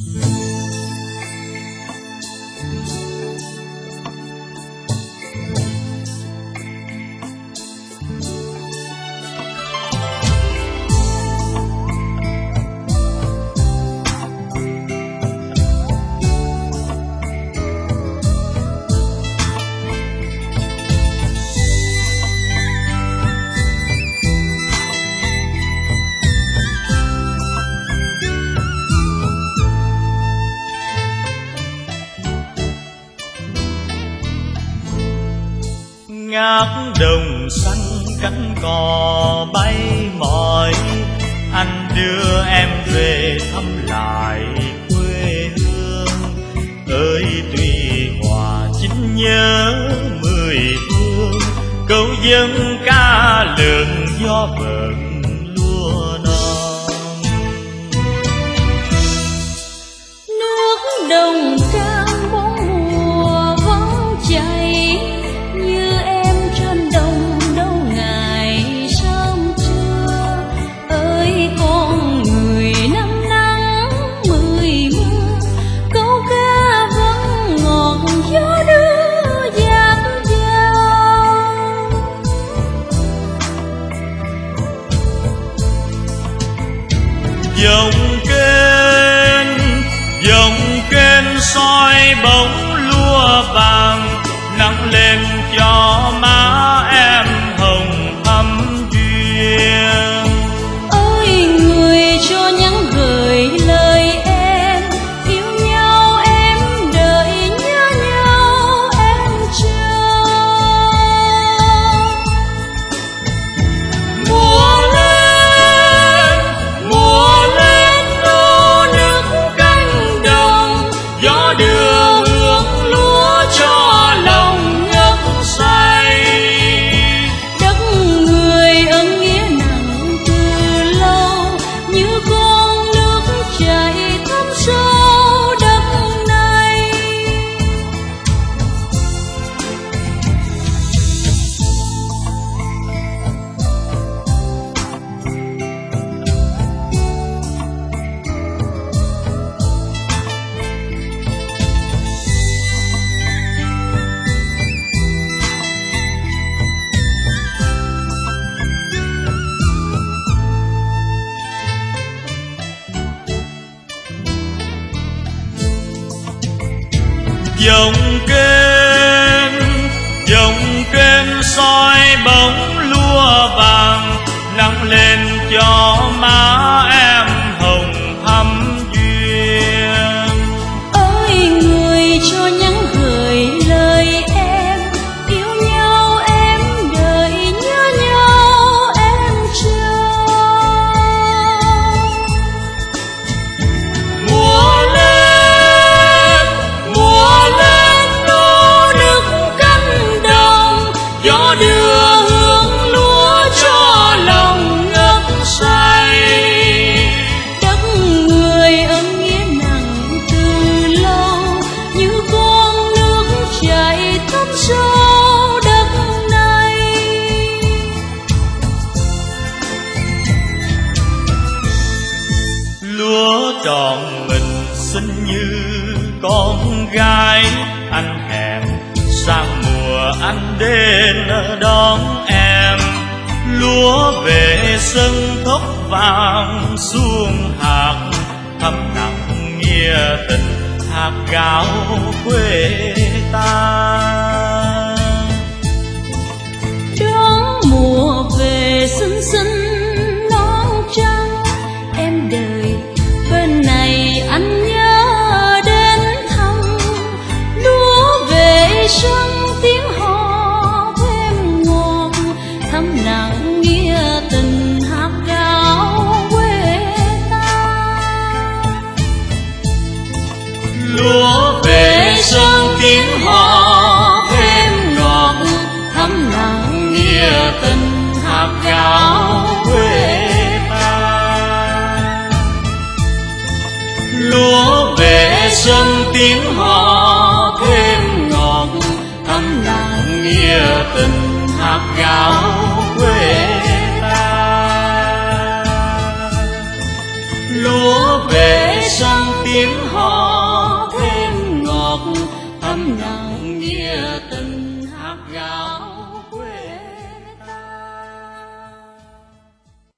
Ngát đồng xanh cánh cò bay mỏi, anh đưa em về thăm lại quê hương. Ơi tuy hòa chính nhớ mười phương, câu dân ca lượn gió bờn lúa non. Nước đồng cam bốn mùa vắng chảy, như em trên đồng đâu ngày sớm trưa. Ơi con người năm nắng mười mưa, câu ca vẫn ngọt gió đưa dạt dào. Dòng kênh soi bóng lúa vàng, nắng lên cho má em hồng thắm duyên. Ơi người cho nhắn gửi lời em, yêu nhau em đợi nhớ nhau em chờ. Mùa lên nô nước cánh đồng, gió đưa hương lúa cho lòng ngất say. Đất người ơn nghĩa nặng từ lâu, như con nước chảy thấm sâu đất này. Dòng kênh soi bóng lúa vàng, nắng lên cho má em hồng thắm duyên. Ơi người cho nhắn gửi lời em, yêu nhau em đợi nhớ nhau em chờ. Mùa lên nô nước cánh đồng, gió đưa hương lúa cho lòng ngất say. Đất người ơn nghĩa nặng từ lâu, như con nước chảy thấm sâu đất này. Lúa tròn mình xinh như con gái, anh hẹn sang mùa anh đến đón em. Lúa về sân thóc vàng xuông hạt, thấm nặng nghĩa tình hạt gạo quê ta. Đón mùa về xinh xinh non trắng, em đợi bên này anh nhớ đến thăm. Lúa về sân tiếng hò thêm ngọt, thấm nặng nghĩa tình hạt gạo quê ta. Lúa về sân tiếng hò thêm ngọt, thấm nặng nghĩa tình hạt gạo quê ta. Lúa về sân tiếng hò thêm ngọt, thấm nặng nghĩa tình hạt gạo